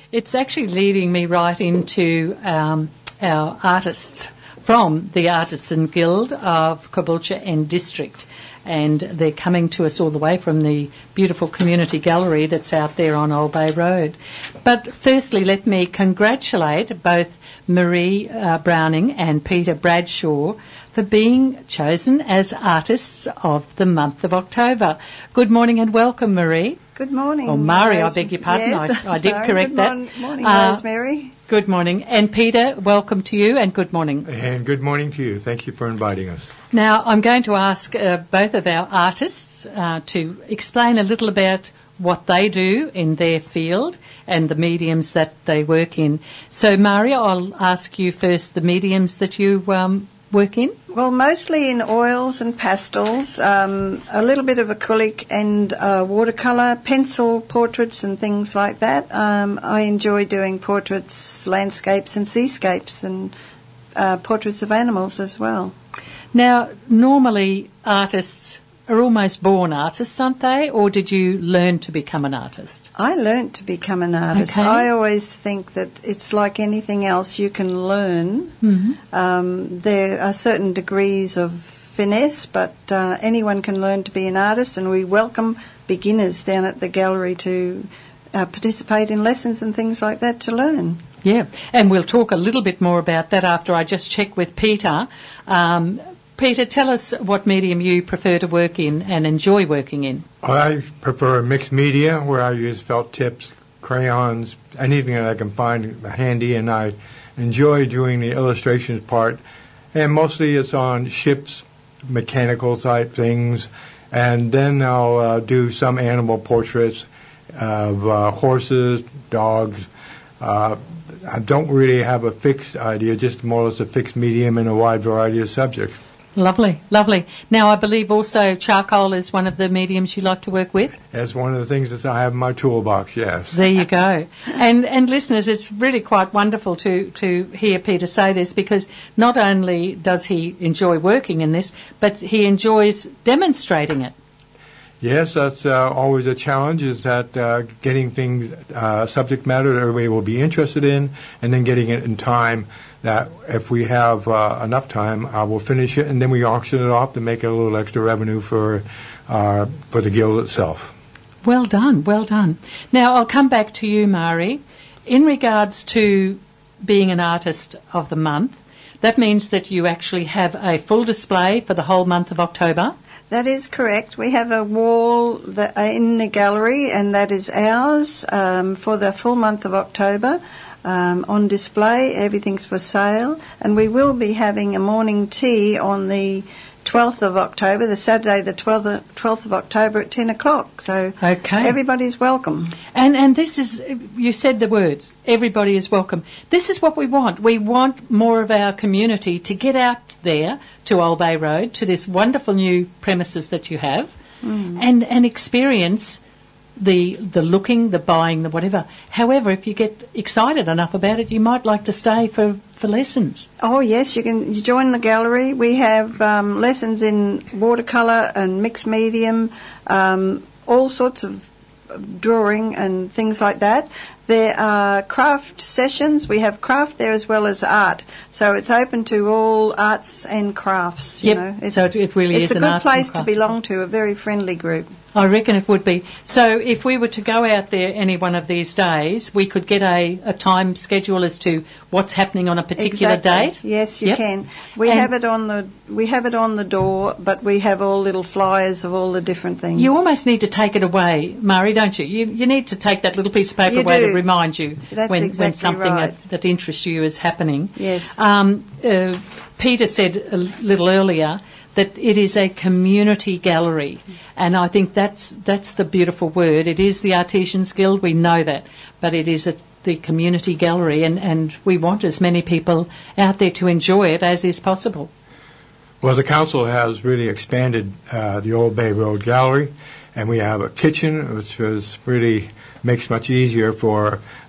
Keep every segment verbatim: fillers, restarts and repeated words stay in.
it's actually leading me right into um, our artists from the Artisan Guild of Caboolture and District. And they're coming to us all the way from the beautiful community gallery that's out there on Old Bay Road. But firstly, let me congratulate both Marie uh, Browning and Peter Bradshaw for being chosen as artists of the month of October. Good morning and welcome, Marie. Good morning. Oh, Mari, I beg your pardon. Yes, I, I did sorry. correct good that. Morning, morning Uh, Rosemary. Good morning. And Peter, welcome to you and good morning. And good morning to you. Thank you for inviting us. Now, I'm going to ask uh, both of our artists uh, to explain a little about what they do in their field and the mediums that they work in. So, Maria, I'll ask you first the mediums that you um, work in. Well, mostly in oils and pastels, um, a little bit of acrylic and uh, watercolour, pencil portraits and things like that. Um, I enjoy doing portraits, landscapes and seascapes and uh, portraits of animals as well. Now, normally artists are almost born artists, aren't they? Or did you learn to become an artist? I learnt to become an artist. Okay. I always think that it's like anything else you can learn. Mm-hmm. Um, there are certain degrees of finesse, but uh, anyone can learn to be an artist, and we welcome beginners down at the gallery to uh, participate in lessons and things like that to learn. Yeah, and we'll talk a little bit more about that after I just check with Peter. Um, Peter, tell us what medium you prefer to work in and enjoy working in. I prefer mixed media where I use felt tips, crayons, anything that I can find handy, and I enjoy doing the illustrations part. And mostly it's on ships, mechanical type things, and then I'll uh, do some animal portraits of uh, horses, dogs. Uh, I don't really have a fixed idea, just more or less a fixed medium in a wide variety of subjects. Lovely, lovely. Now, I believe also charcoal is one of the mediums you like to work with. That's one of the things that I have in my toolbox, yes. There you go. And and listeners, it's really quite wonderful to, to hear Peter say this, because not only does he enjoy working in this, but he enjoys demonstrating it. Yes, that's uh, always a challenge, is that uh, getting things, uh, subject matter that everybody will be interested in, and then getting it in time that if we have uh, enough time, I will finish it, and then we auction it off to make a little extra revenue for uh, for the guild itself. Well done, well done. Now, I'll come back to you, Mari. In regards to being an artist of the month, that means that you actually have a full display for the whole month of October. That is correct. We have a wall that, uh, in the gallery, and that is ours um, for the full month of October. Um, on display, everything's for sale, and we will be having a morning tea on the twelfth of October, the Saturday the twelfth of October at ten o'clock. So okay. Everybody's welcome. And and this is, you said the words, everybody is welcome. This is what we want. We want more of our community to get out there to Old Bay Road, to this wonderful new premises that you have, mm. and, and experience the the looking, the buying, the whatever. However, if you get excited enough about it, you might like to stay for, for lessons. Oh, yes, you can you join the gallery. We have um, lessons in watercolour and mixed medium, um, all sorts of drawing and things like that. There are craft sessions. We have craft there as well as art. So it's open to all arts and crafts. You yep. know. It's, so it, it really it's is a an good arts place and to craft. belong to, a very friendly group. I reckon it would be. So if we were to go out there any one of these days, we could get a, a time schedule as to what's happening on a particular exactly. date? Yes, you yep. can. We and have it on the we have it on the door, but we have all little flyers of all the different things. You almost need to take it away, Mari, don't you? You you need to take that little piece of paper You away do. to remind you That's when, exactly when something right. that, that interests you is happening. Yes. Um, uh, Peter said a little earlier that it is a community gallery, and I think that's that's the beautiful word. It is the Artisans Guild, we know that, but it is a, the community gallery, and, and we want as many people out there to enjoy it as is possible. Well, the council has really expanded uh, the Old Bay Road Gallery, and we have a kitchen, which was really makes much easier for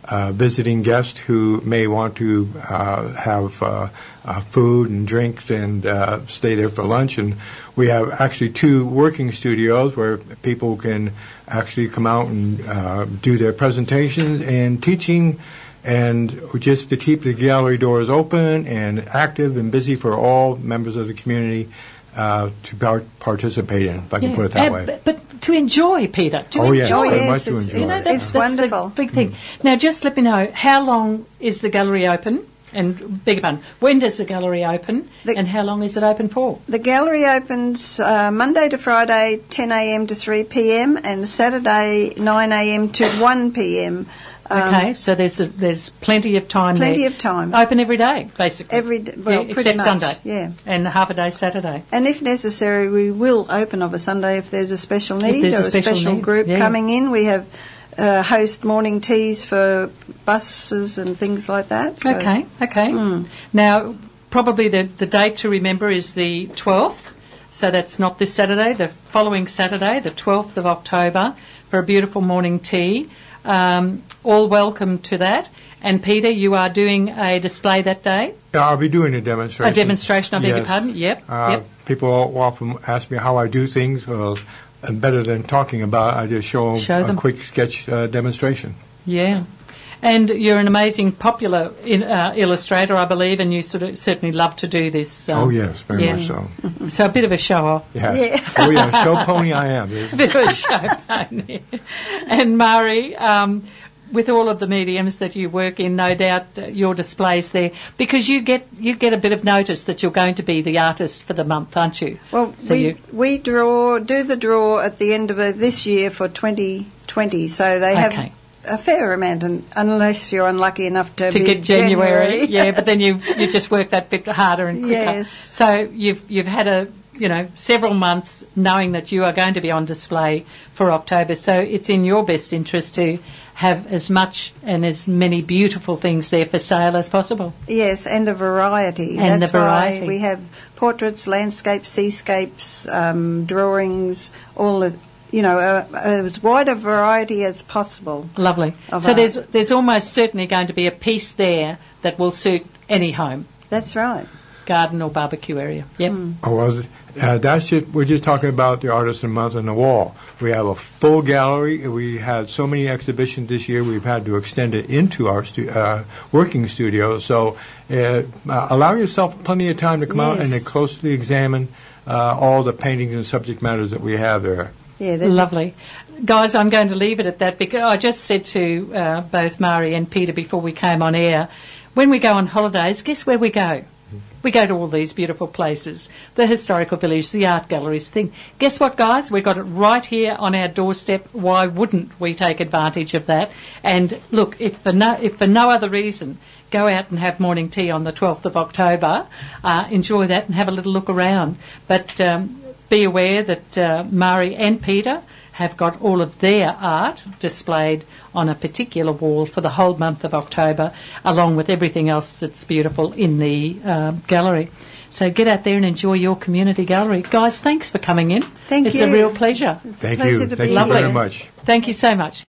uh, visiting guests who may want to uh, have uh, uh, food and drinks and uh, stay there for lunch. And we have actually two working studios where people can actually come out and uh, do their presentations and teaching, and just to keep the gallery doors open and active and busy for all members of the community uh, to par- participate in, if I can Yeah. put it that Uh, way. But, but to enjoy, Peter. To Oh, yes, enjoy. very yes, much to it's- enjoy. You know, it. that's, It's that's wonderful. the big thing. Now, just let me know, how long is the gallery open? And, beg your pardon, when does the gallery open? The- and how long is it open for? The gallery opens uh, Monday to Friday, ten a m to three p m, and Saturday, nine a m to one p m. Um, Okay, so there's a, there's plenty of time Plenty there. of time. Open every day, basically. Every d- well, Yeah, pretty except much, Sunday. yeah. And half a day Saturday. And if necessary, we will open of a Sunday if there's a special need there's or a a special special need, group yeah. coming in. We have uh, host morning teas for buses and things like that. So- Okay, okay. Hmm. Now, probably the, the date to remember is the twelfth. So that's not this Saturday, the following Saturday, the twelfth of October, for a beautiful morning tea. Um, all welcome to that. And Peter, you are doing a display that day? Yeah, I'll be doing a demonstration. A demonstration, I beg your Yes. pardon. Yep, Uh, yep. People often ask me how I do things. Well, and better than talking about it, I just show, Show a them. quick sketch uh, demonstration. Yeah. And you're an amazing popular in, uh, illustrator, I believe, and you sort of certainly love to do this. Um, oh, yes, very yeah. much so. So a bit of a show-off. Yes. Yeah. Oh, yeah, show pony I am. A bit of a show pony. And Mari, um, with all of the mediums that you work in, no doubt uh, your displays there, because you get you get a bit of notice that you're going to be the artist for the month, aren't you? Well, So we, you- we draw do the draw at the end of uh, this year for twenty twenty, so they have Okay. a fair amount, and unless you're unlucky enough to, To be get January, January. yeah, but then you you just work that bit harder and quicker. Yes. So you've you've had a you know several months knowing that you are going to be on display for October. So it's in your best interest to have as much and as many beautiful things there for sale as possible. Yes, and a variety. And That's the variety. why we have portraits, landscapes, seascapes, um, drawings, all the, you know, a, as wide a variety as possible. Lovely. Of So art. there's there's almost certainly going to be a piece there that will suit any home, That's right. garden or barbecue area. Yep. Oh, well, uh, that's just, we're just talking about the Artisan Month on the wall. We have a full gallery. We had so many exhibitions this year, we've had to extend it into our stu- uh, working studio. So uh, uh, allow yourself plenty of time to come out and Yes. to closely examine uh, all the paintings and subject matters that we have there. Yeah, there's Lovely. Guys, I'm going to leave it at that because I just said to uh, both Mari and Peter before we came on air, when we go on holidays, guess where we go? We go to all these beautiful places, the historical village, the art galleries thing. Guess what, guys? We've got it right here on our doorstep. Why wouldn't we take advantage of that? And look, if for no, if for no other reason, go out and have morning tea on the twelfth of October. Uh, enjoy that and have a little look around. But um, be aware that uh, Mari and Peter have got all of their art displayed on a particular wall for the whole month of October, along with everything else that's beautiful in the uh, gallery. So get out there and enjoy your community gallery. Guys, thanks for coming in. Thank it's you. a real pleasure. It's a Thank pleasure you. to Thank be you Lovely. very here. much. Thank you so much.